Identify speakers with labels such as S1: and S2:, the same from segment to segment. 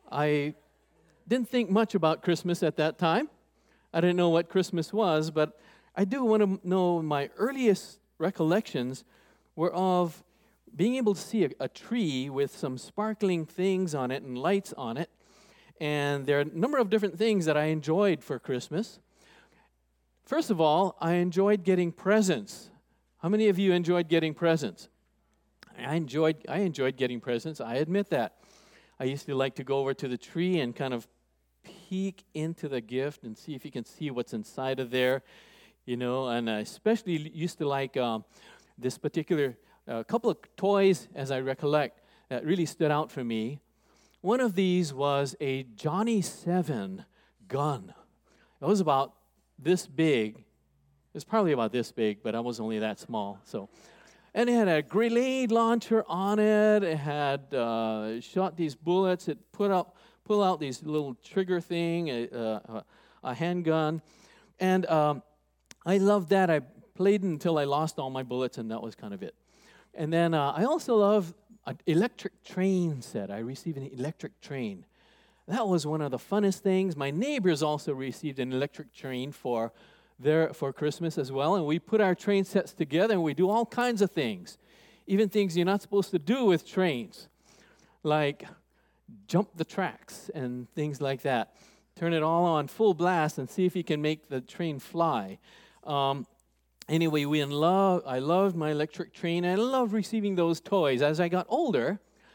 S1: I didn't think much about Christmas at that time. I didn't know what Christmas was, but I do want to know my earliest recollections were of being able to see a tree with some sparkling things on it and lights on it. And there are a number of different things that I enjoyed for Christmas. First of all, I enjoyed getting presents. How many of you enjoyed getting presents? I enjoyed getting presents. I admit that. I used to like to go over to the tree and kind of peek into the gift and see if you can see what's inside of there, and I especially used to like this particular couple of toys, as I recollect, that really stood out for me. One of these was a Johnny 7 gun. It was about this big. It was probably about this big, but I was only that small. And it had a grenade launcher on it. It had shot these bullets. It pull out these little trigger thing, a handgun. And I loved that. I played until I lost all my bullets, and that was kind of it. And then I also love an electric train set. I received an electric train. That was one of the funnest things. My neighbors also received an electric train for Christmas as well, and we put our train sets together, and we do all kinds of things, even things you're not supposed to do with trains, like jump the tracks and things like that. Turn it all on full blast and see if you can make the train fly. Anyway, I loved my electric train, and I loved receiving those toys. As I got older,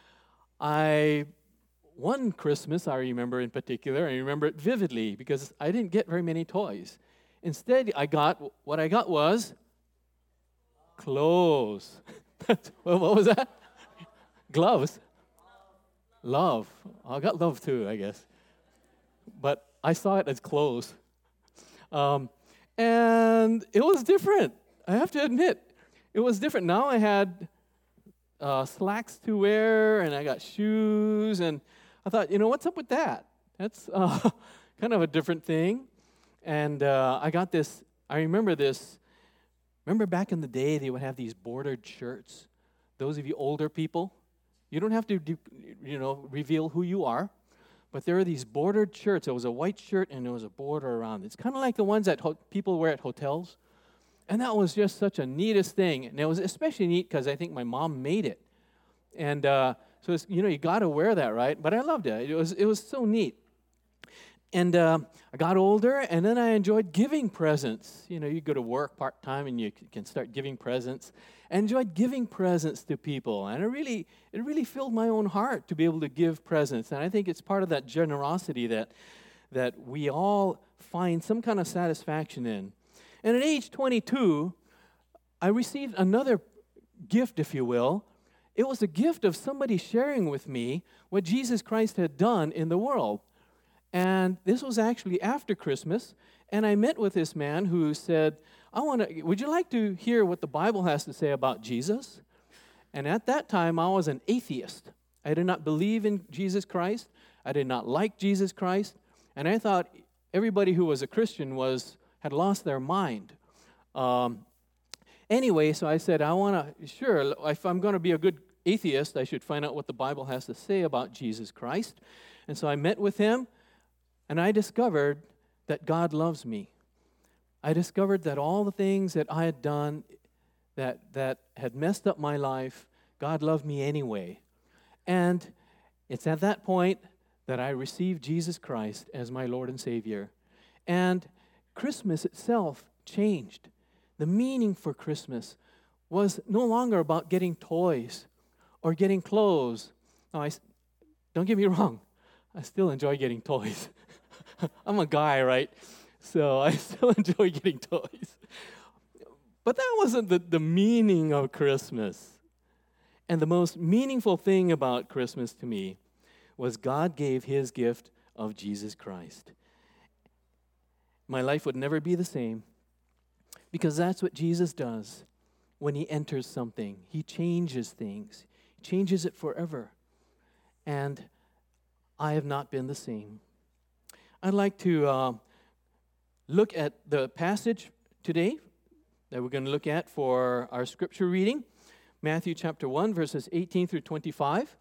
S1: one Christmas I remember in particular, I remember it vividly because I didn't get very many toys. Instead, what I got was clothes. What was that? Gloves. Love. I got love too, I guess. But I saw it as clothes. And it was different. I have to admit, it was different. Now I had slacks to wear, and I got shoes, and I thought, what's up with that? That's kind of a different thing. And I got this, I remember this. Remember back in the day, they would have these bordered shirts? Those of you older people, you don't have to, reveal who you are. But there are these bordered shirts. It was a white shirt, and there was a border around it. It's kind of like the ones that people wear at hotels. And that was just such a neatest thing. And it was especially neat because I think my mom made it. And so, it's, you got to wear that, right? But I loved it. It was so neat. And I got older, and then I enjoyed giving presents. You go to work part-time, and you can start giving presents. I enjoyed giving presents to people, and it really filled my own heart to be able to give presents. And I think it's part of that generosity that we all find some kind of satisfaction in. And at age 22, I received another gift, if you will. It was a gift of somebody sharing with me what Jesus Christ had done in the world. And this was actually after Christmas, and I met with this man who said, would you like to hear what the Bible has to say about Jesus? And at that time, I was an atheist. I did not believe in Jesus Christ. I did not like Jesus Christ. And I thought everybody who was a Christian had lost their mind. Anyway, so I said, if I'm going to be a good atheist, I should find out what the Bible has to say about Jesus Christ. And so I met with him. And I discovered that God loves me. I discovered that all the things that I had done that had messed up my life, God loved me anyway. And it's at that point that I received Jesus Christ as my Lord and Savior. And Christmas itself changed. The meaning for Christmas was no longer about getting toys or getting clothes. Now, don't get me wrong. I still enjoy getting toys. I'm a guy, right? So I still enjoy getting toys. But that wasn't the meaning of Christmas. And the most meaningful thing about Christmas to me was God gave his gift of Jesus Christ. My life would never be the same because that's what Jesus does when he enters something. He changes things. He changes it forever. And I have not been the same. I'd like to look at the passage today that we're going to look at for our scripture reading. Matthew chapter 1, verses 18 through 25.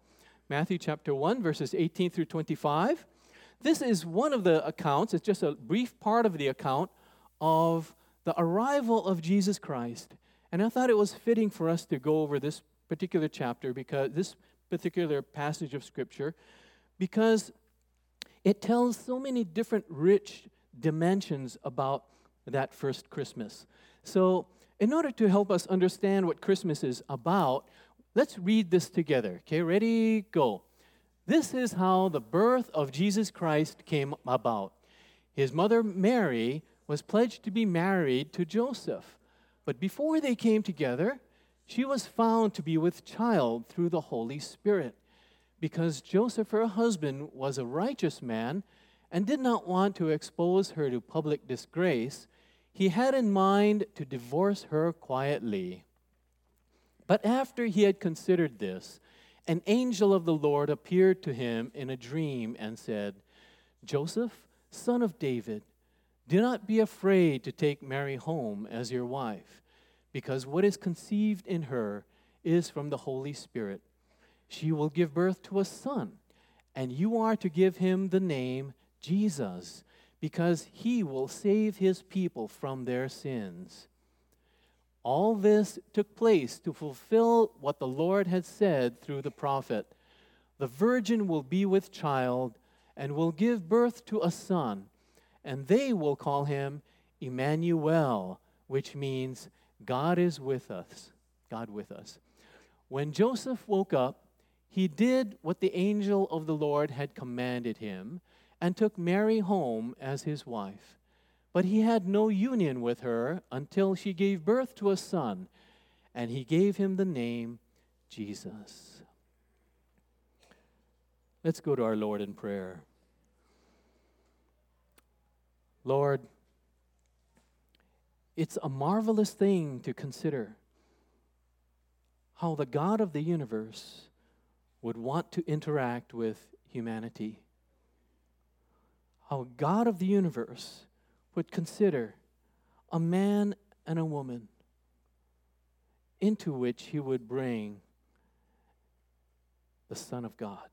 S1: Matthew chapter 1, verses 18 through 25. This is one of the accounts, it's just a brief part of the account of the arrival of Jesus Christ. And I thought it was fitting for us to go over this particular chapter, because this particular passage of Scripture, because it tells so many different rich dimensions about that first Christmas. So, in order to help us understand what Christmas is about, let's read this together. Okay, ready, go. This is how the birth of Jesus Christ came about. His mother Mary was pledged to be married to Joseph. But before they came together, she was found to be with child through the Holy Spirit. Because Joseph, her husband, was a righteous man and did not want to expose her to public disgrace, he had in mind to divorce her quietly. But after he had considered this, an angel of the Lord appeared to him in a dream and said, "Joseph, son of David, do not be afraid to take Mary home as your wife, because what is conceived in her is from the Holy Spirit. She will give birth to a son, and you are to give him the name Jesus, because he will save his people from their sins." All this took place to fulfill what the Lord had said through the prophet. "The virgin will be with child and will give birth to a son, and they will call him Emmanuel," which means God is with us. God with us. When Joseph woke up, he did what the angel of the Lord had commanded him and took Mary home as his wife. But he had no union with her until she gave birth to a son, and he gave him the name Jesus. Let's go to our Lord in prayer. Lord, it's a marvelous thing to consider how the God of the universe would want to interact with humanity. How God of the universe would consider a man and a woman into which he would bring the Son of God.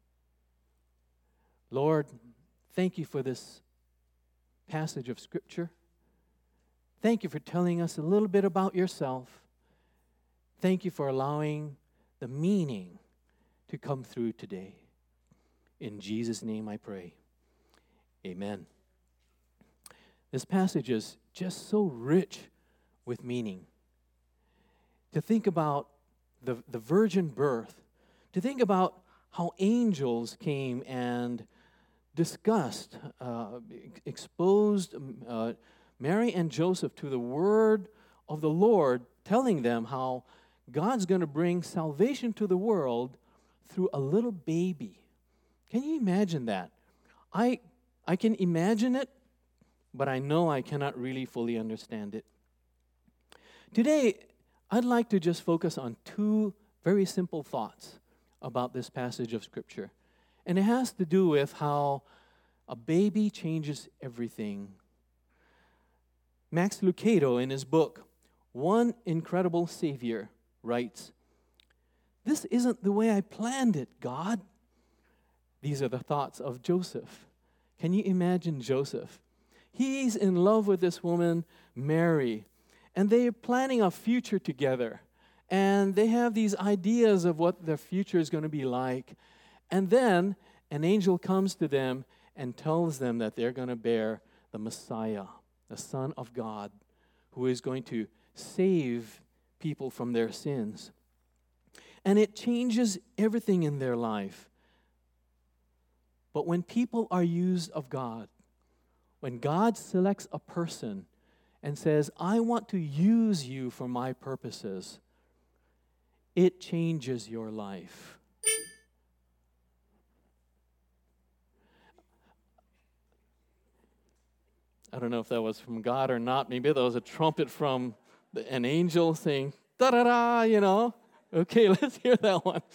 S1: Lord, thank you for this passage of Scripture. Thank you for telling us a little bit about yourself. Thank you for allowing the meaning to come through today. In Jesus' name I pray. Amen. This passage is just so rich with meaning. To think about the virgin birth, to think about how angels came and discussed, exposed Mary and Joseph to the word of the Lord, telling them how God's going to bring salvation to the world through a little baby. Can you imagine that? I can imagine it, but I know I cannot really fully understand it. Today, I'd like to just focus on two very simple thoughts about this passage of Scripture. And it has to do with how a baby changes everything. Max Lucado, in his book, One Incredible Savior, writes, "This isn't the way I planned it, God." These are the thoughts of Joseph. Can you imagine Joseph? He's in love with this woman, Mary, and they're planning a future together. And they have these ideas of what their future is going to be like. And then an angel comes to them and tells them that they're going to bear the Messiah, the Son of God, who is going to save people from their sins. And it changes everything in their life. But when people are used of God, when God selects a person and says, "I want to use you for my purposes," it changes your life. I don't know if that was from God or not. Maybe that was a trumpet from an angel saying, "Da-da-da," you know. Okay, let's hear that one.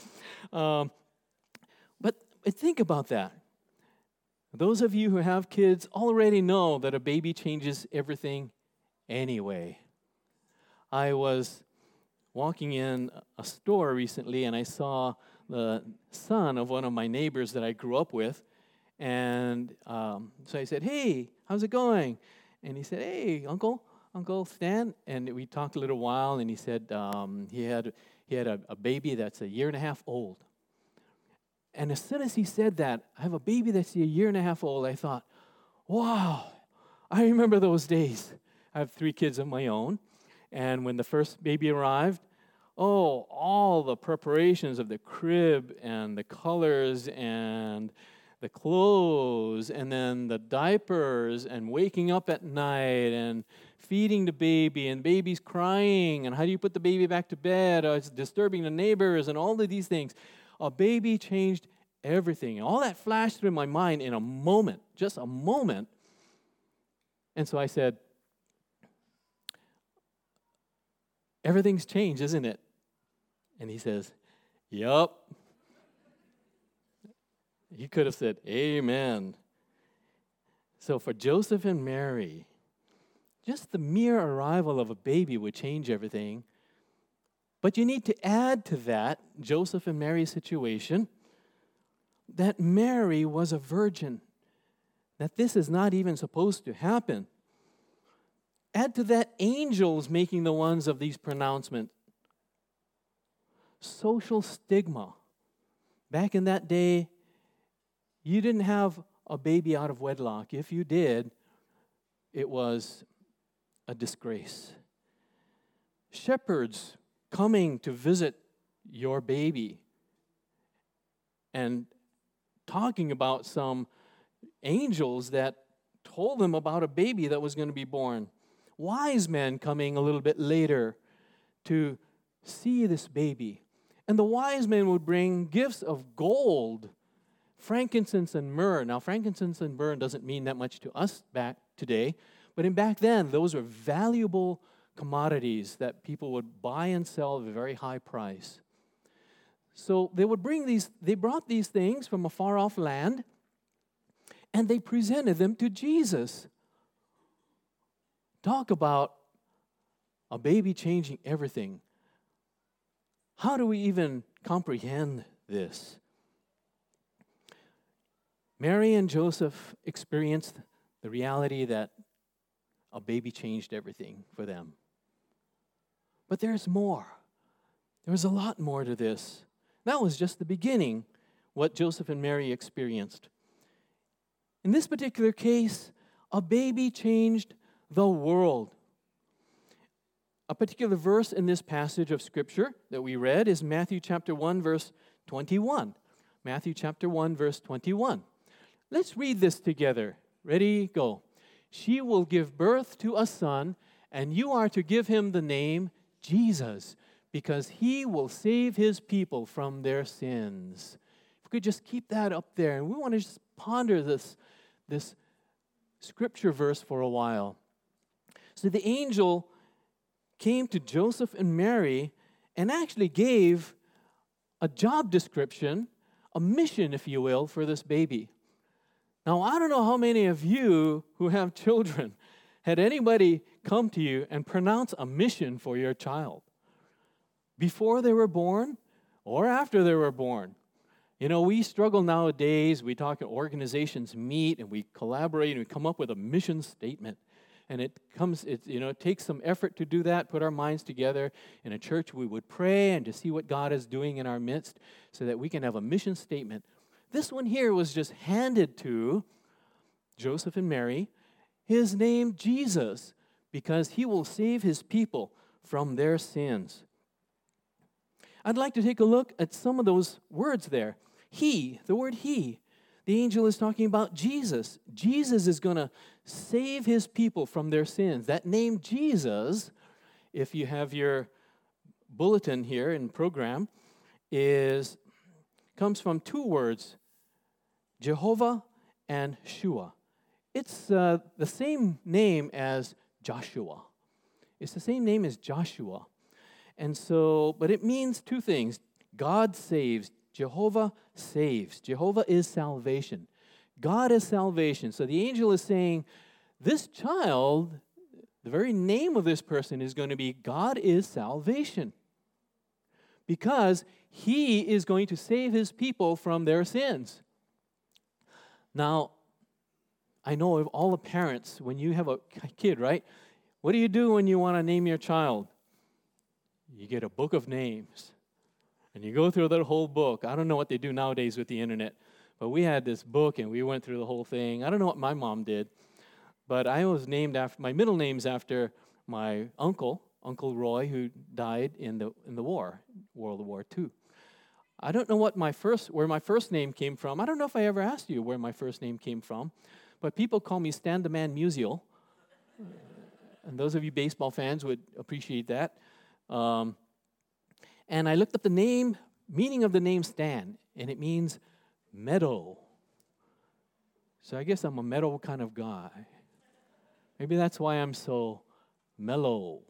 S1: But think about that. Those of you who have kids already know that a baby changes everything anyway. I was walking in a store recently and I saw the son of one of my neighbors that I grew up with. And so I said, "Hey, how's it going?" And he said, "Hey, Uncle Stan." And we talked a little while, and he said he had a baby that's a year and a half old. And as soon as he said that, "I have a baby that's a year and a half old," I thought, wow, I remember those days. I have 3 kids of my own. And when the first baby arrived, all the preparations of the crib and the colors and the clothes and then the diapers and waking up at night and feeding the baby and baby's crying and how do you put the baby back to bed? It's disturbing the neighbors and all of these things. A baby changed everything. And all that flashed through my mind in a moment, just a moment. And so I said, "Everything's changed, isn't it?" And he says, "Yup." He could have said, "Amen." So for Joseph and Mary, just the mere arrival of a baby would change everything. But you need to add to that, Joseph and Mary's situation, that Mary was a virgin, that this is not even supposed to happen. Add to that angels making the ones of these pronouncements. Social stigma. Back in that day, you didn't have a baby out of wedlock. If you did, it was a disgrace. Shepherds coming to visit your baby and talking about some angels that told them about a baby that was going to be born. Wise men coming a little bit later to see this baby. And the wise men would bring gifts of gold, frankincense and myrrh. Now, frankincense and myrrh doesn't mean that much to us back today, but back then, those were valuable commodities that people would buy and sell at a very high price. So they brought these things from a far off land, and they presented them to Jesus. Talk about a baby changing everything. How do we even comprehend this? Mary and Joseph experienced the reality that a baby changed everything for them. But there's more. There's a lot more to this. That was just the beginning, what Joseph and Mary experienced. In this particular case, a baby changed the world. A particular verse in this passage of Scripture that we read is Matthew chapter 1, verse 21. Matthew chapter 1, verse 21. Let's read this together. Ready, go. "She will give birth to a son, and you are to give him the name Jesus, because he will save his people from their sins." If we could just keep that up there, and we want to just ponder this scripture verse for a while. So the angel came to Joseph and Mary and actually gave a job description, a mission, if you will, for this baby. Now, I don't know how many of you who have children had anybody come to you and pronounce a mission for your child before they were born or after they were born. You know, we struggle nowadays. We talk, organizations meet and we collaborate and we come up with a mission statement. And it takes some effort to do that, put our minds together. In a church, we would pray and to see what God is doing in our midst so that we can have a mission statement. This one here was just handed to Joseph and Mary. His name, Jesus, because he will save his people from their sins. I'd like to take a look at some of those words there. He, the word he. The angel is talking about Jesus. Jesus is going to save his people from their sins. That name Jesus, if you have your bulletin here in program, comes from 2 words, Jehovah and Shua. It's the same name as Joshua. It's the same name as Joshua. And so, but it means 2 things. God saves. Jehovah saves. Jehovah is salvation. God is salvation. So the angel is saying, this child, the very name of this person is going to be God is salvation. because he is going to save his people from their sins. Now, I know of all the parents, when you have a kid, right? What do you do when you want to name your child? You get a book of names, and you go through that whole book. I don't know what they do nowadays with the internet, but we had this book, and we went through the whole thing. I don't know what my mom did, but I was named after, my middle name's after my uncle, Uncle Roy, who died in the war, World War II. I don't know where my first name came from. I don't know if I ever asked you where my first name came from, but people call me Stan the Man Musial. And those of you baseball fans would appreciate that. And I looked up the meaning of the name Stan, and it means meadow. So I guess I'm a meadow kind of guy. Maybe that's why I'm so mellow.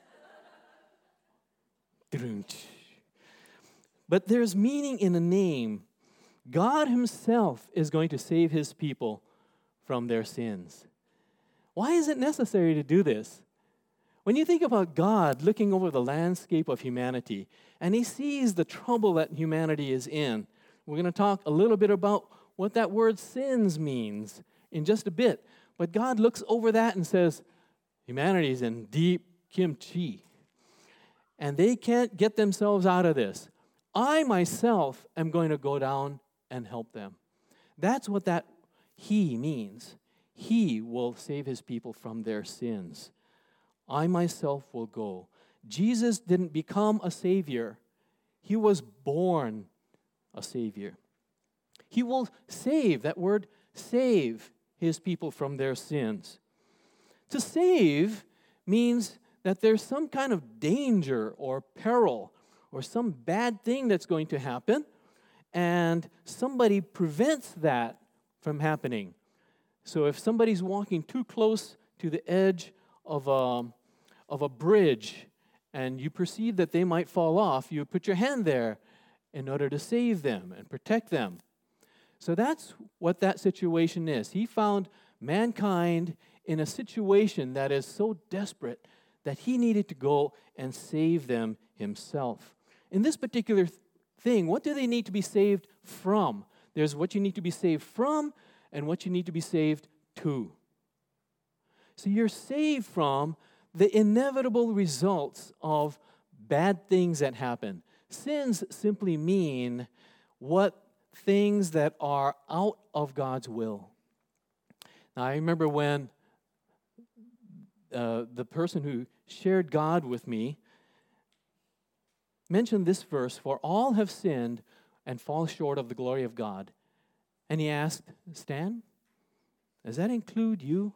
S1: But there's meaning in a name. God himself is going to save his people from their sins. Why is it necessary to do this? When you think about God looking over the landscape of humanity, and he sees the trouble that humanity is in, we're going to talk a little bit about what that word sins means in just a bit. But God looks over that and says, humanity is in deep kimchi, and they can't get themselves out of this. I myself am going to go down and help them. That's what that he means. He will save his people from their sins. I myself will go. Jesus didn't become a savior. He was born a savior. He will save, that word save, his people from their sins. To save means that there's some kind of danger or peril or some bad thing that's going to happen, and somebody prevents that from happening. So if somebody's walking too close to the edge of a bridge and you perceive that they might fall off, you put your hand there in order to save them and protect them. So that's what that situation is. He found mankind in a situation that is so desperate that he needed to go and save them himself. In this particular thing, what do they need to be saved from? There's what you need to be saved from and what you need to be saved to. So you're saved from the inevitable results of bad things that happen. Sins simply mean things that are out of God's will. Now, I remember when the person who shared God with me mentioned this verse, for all have sinned and fall short of the glory of God. And he asked, Stan, does that include you?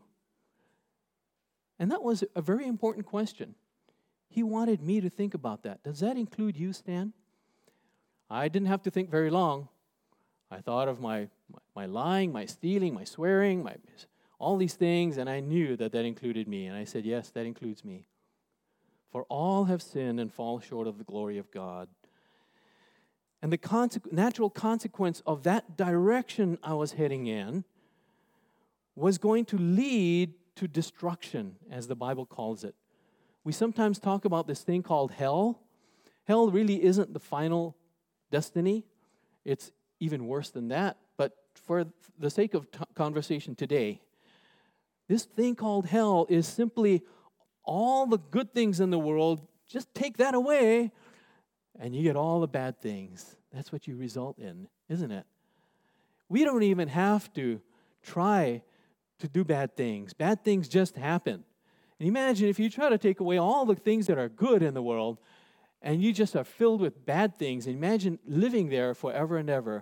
S1: And that was a very important question. He wanted me to think about that. Does that include you, Stan? I didn't have to think very long. I thought of my lying, my stealing, my swearing, all these things, and I knew that included me. And I said, yes, that includes me. For all have sinned and fall short of the glory of God. And the natural consequence of that direction I was heading in was going to lead to destruction, as the Bible calls it. We sometimes talk about this thing called hell. Hell really isn't the final destiny. It's even worse than that. But for the sake of conversation today, this thing called hell is simply all the good things in the world. Just take that away, and you get all the bad things. That's what you result in, isn't it? We don't even have to try to do bad things. Bad things just happen. And imagine if you try to take away all the things that are good in the world, and you just are filled with bad things. And imagine living there forever and ever.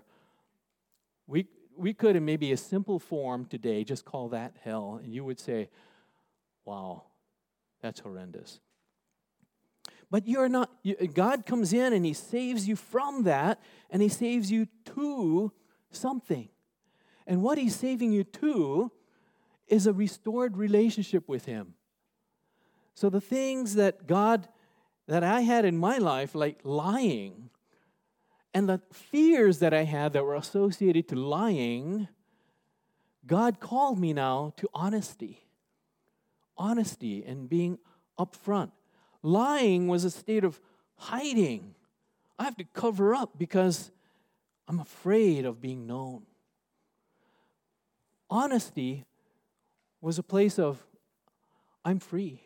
S1: We could, in maybe a simple form today, just call that hell, and you would say, wow, that's horrendous. But you're not, God comes in and he saves you from that, and he saves you to something. And what he's saving you to is a restored relationship with him. So the things that I had in my life, like lying, and the fears that I had that were associated to lying, God called me now to honesty. Honesty and being upfront. Lying was a state of hiding. I have to cover up because I'm afraid of being known. Honesty was a place of, I'm free.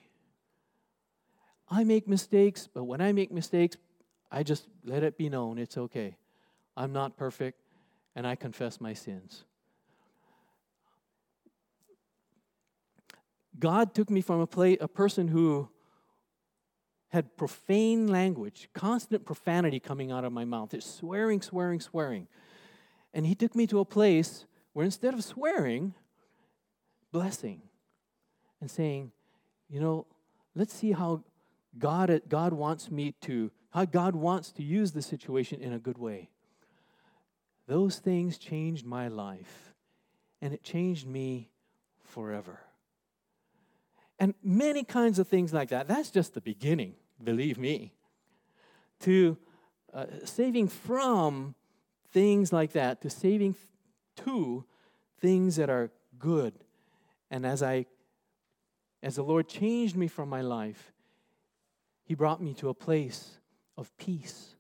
S1: I make mistakes, but when I make mistakes, I just let it be known. It's okay. I'm not perfect, and I confess my sins. God took me from a person who had profane language, constant profanity coming out of my mouth. It's swearing, swearing, swearing. And He took me to a place where instead of swearing, blessing and saying, let's see how God wants to use the situation in a good way. Those things changed my life, and it changed me forever. And many kinds of things like that. That's just the beginning, believe me. To saving from things like that, to saving to things that are good. And as the Lord changed me from my life, He brought me to a place of peace.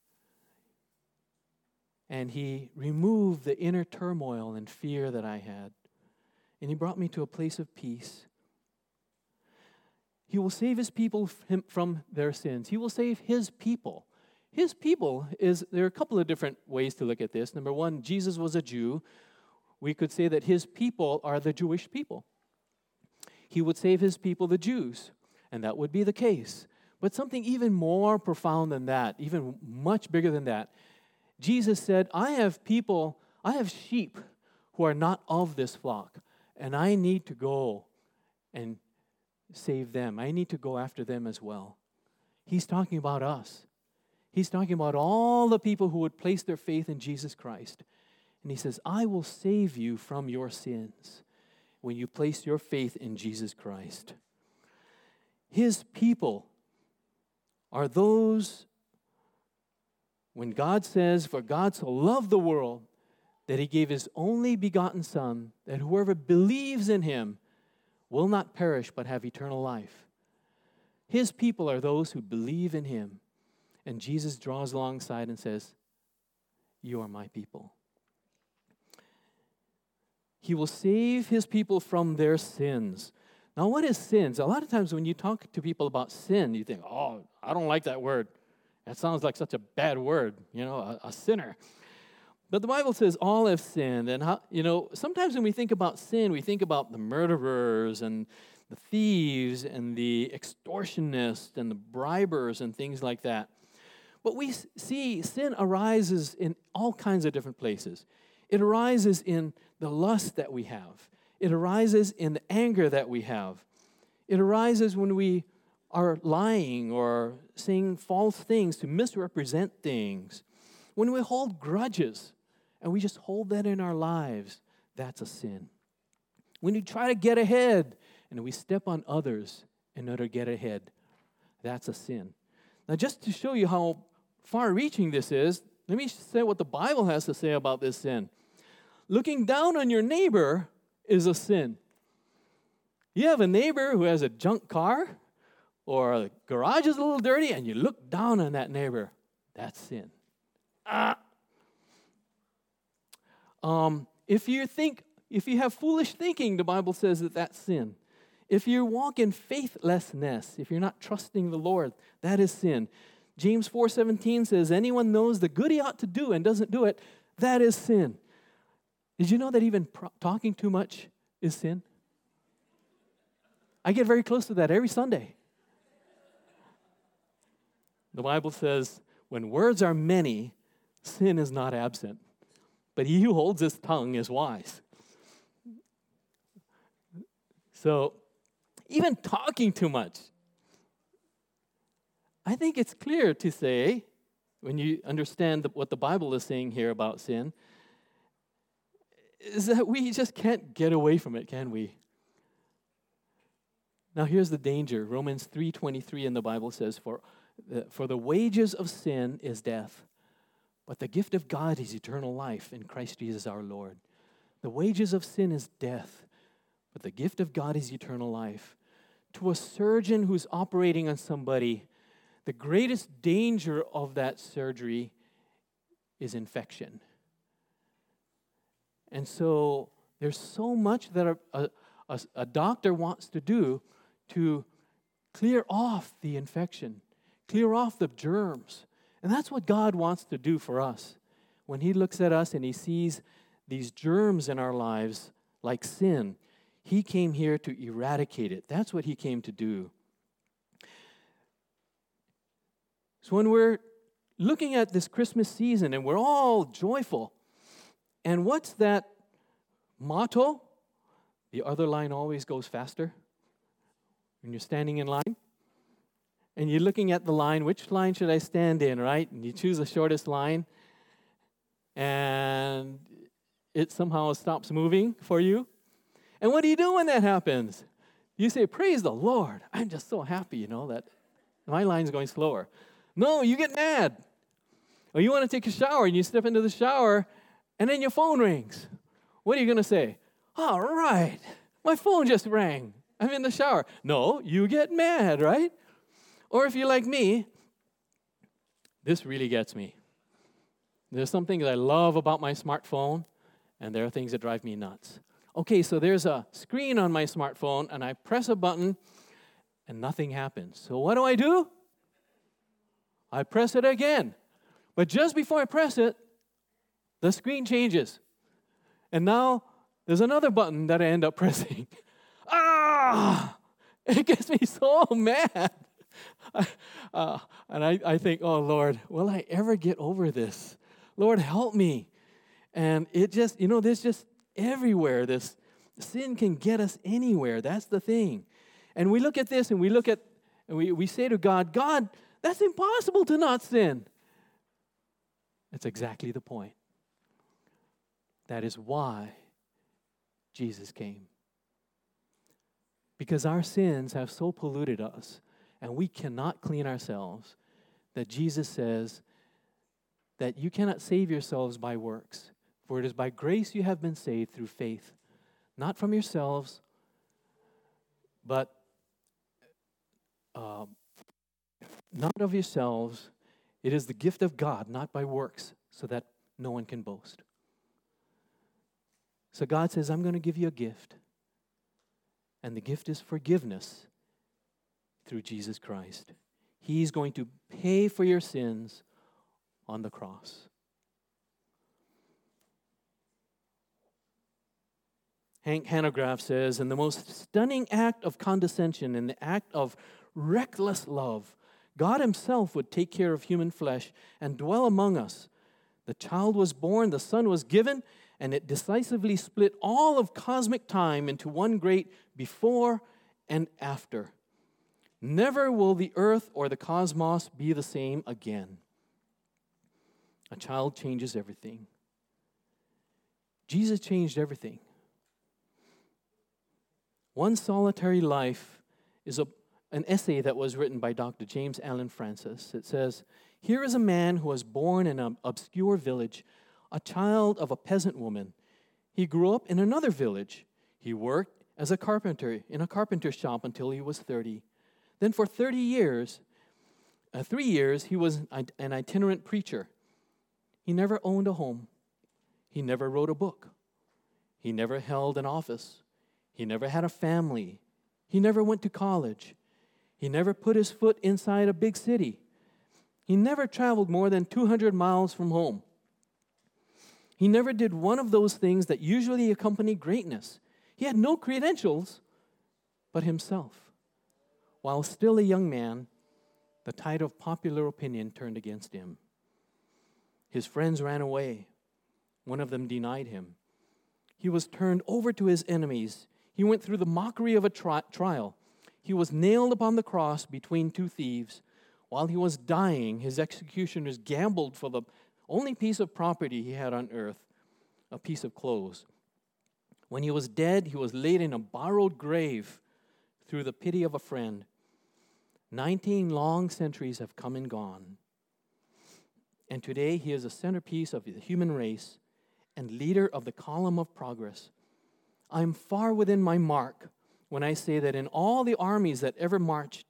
S1: And He removed the inner turmoil and fear that I had. And He brought me to a place of peace. He will save His people from their sins. He will save His people. His people there are a couple of different ways to look at this. Number one, Jesus was a Jew. We could say that His people are the Jewish people. He would save His people, the Jews, and that would be the case. But something even more profound than that, even much bigger than that, Jesus said, I have sheep who are not of this flock, and I need to go and save them. I need to go after them as well. He's talking about us. He's talking about all the people who would place their faith in Jesus Christ. And He says, I will save you from your sins when you place your faith in Jesus Christ. His people are those, when God says, for God so loved the world that He gave His only begotten Son, that whoever believes in Him will not perish but have eternal life. His people are those who believe in Him. And Jesus draws alongside and says, you are my people. He will save His people from their sins. Now, what is sins? A lot of times when you talk to people about sin, you think, oh, I don't like that word. That sounds like such a bad word, a sinner. But the Bible says all have sinned. And, sometimes when we think about sin, we think about the murderers and the thieves and the extortionists and the bribers and things like that. But we see sin arises in all kinds of different places. It arises in the lust that we have. It arises in the anger that we have. It arises when we are lying or saying false things to misrepresent things. When we hold grudges and we just hold that in our lives, that's a sin. When we try to get ahead and we step on others in order to get ahead, that's a sin. Now, just to show you how far-reaching this is, let me say what the Bible has to say about this sin. Looking down on your neighbor is a sin. You have a neighbor who has a junk car or the garage is a little dirty and you look down on that neighbor. That's sin. If you have foolish thinking, the Bible says that that's sin. If you walk in faithlessness, if you're not trusting the Lord, that is sin. James 4:17 says, anyone knows the good he ought to do and doesn't do it, that is sin. Did you know that even talking too much is sin? I get very close to that every Sunday. The Bible says, when words are many, sin is not absent. But he who holds his tongue is wise. So, even talking too much, I think it's clear to say, when you understand what the Bible is saying here about sin, is that we just can't get away from it, can we? Now here's the danger. Romans 3:23 in the Bible says, For the wages of sin is death, but the gift of God is eternal life in Christ Jesus our Lord. The wages of sin is death, but the gift of God is eternal life. To a surgeon who's operating on somebody, the greatest danger of that surgery is infection. And so there's so much that a doctor wants to do to clear off the infection, clear off the germs. And that's what God wants to do for us. When He looks at us and He sees these germs in our lives, like sin, He came here to eradicate it. That's what He came to do. So when we're looking at this Christmas season and we're all joyful, and what's that motto? The other line always goes faster. When you're standing in line, and you're looking at the line, which line should I stand in, right? And you choose the shortest line, and it somehow stops moving for you. And what do you do when that happens? You say, praise the Lord. I'm just so happy, that my line's going slower. No, you get mad. Or you want to take a shower, and you step into the shower, and then your phone rings. What are you going to say? All right, my phone just rang. I'm in the shower. No, you get mad, right? Or if you're like me, this really gets me. There's some things I love about my smartphone, and there are things that drive me nuts. Okay, so there's a screen on my smartphone, and I press a button, and nothing happens. So what do? I press it again. But just before I press it, the screen changes. And now there's another button that I end up pressing. It gets me so mad. And I think, oh, Lord, will I ever get over this? Lord, help me. And it just, there's just everywhere. This sin can get us anywhere. That's the thing. And we look at this and we say to God, God, that's impossible to not sin. That's exactly the point. That is why Jesus came. Because our sins have so polluted us, and we cannot clean ourselves, that Jesus says that you cannot save yourselves by works, for it is by grace you have been saved through faith, not from yourselves, but not of yourselves. It is the gift of God, not by works, so that no one can boast. So God says, I'm going to give you a gift. And the gift is forgiveness through Jesus Christ. He's going to pay for your sins on the cross. Hank Hanegraaff says, in the most stunning act of condescension, in the act of reckless love, God Himself would take care of human flesh and dwell among us. The child was born, the Son was given, and it decisively split all of cosmic time into one great before and after. Never will the earth or the cosmos be the same again. A child changes everything. Jesus changed everything. One Solitary Life is an essay that was written by Dr. James Allen Francis. It says, here is a man who was born in an obscure village, a child of a peasant woman. He grew up in another village. He worked as a carpenter in a carpenter shop until he was 30. Then for 3 years, he was an itinerant preacher. He never owned a home. He never wrote a book. He never held an office. He never had a family. He never went to college. He never put his foot inside a big city. He never traveled more than 200 miles from home. He never did one of those things that usually accompany greatness. He had no credentials but himself. While still a young man, the tide of popular opinion turned against him. His friends ran away. One of them denied him. He was turned over to his enemies. He went through the mockery of a trial. He was nailed upon the cross between two thieves. While he was dying, his executioners gambled for the only piece of property he had on earth, a piece of clothes. When he was dead, he was laid in a borrowed grave through the pity of a friend. 19 long centuries have come and gone. And today he is a centerpiece of the human race and leader of the column of progress. I am far within my mark when I say that in all the armies that ever marched,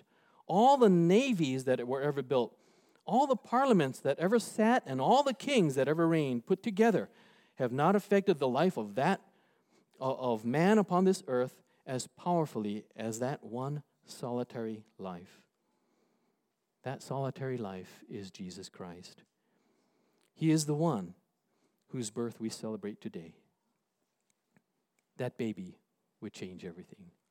S1: all the navies that were ever built, all the parliaments that ever sat, and all the kings that ever reigned put together have not affected the life of man upon this earth as powerfully as that one solitary life. That solitary life is Jesus Christ. He is the one whose birth we celebrate today. That baby would change everything.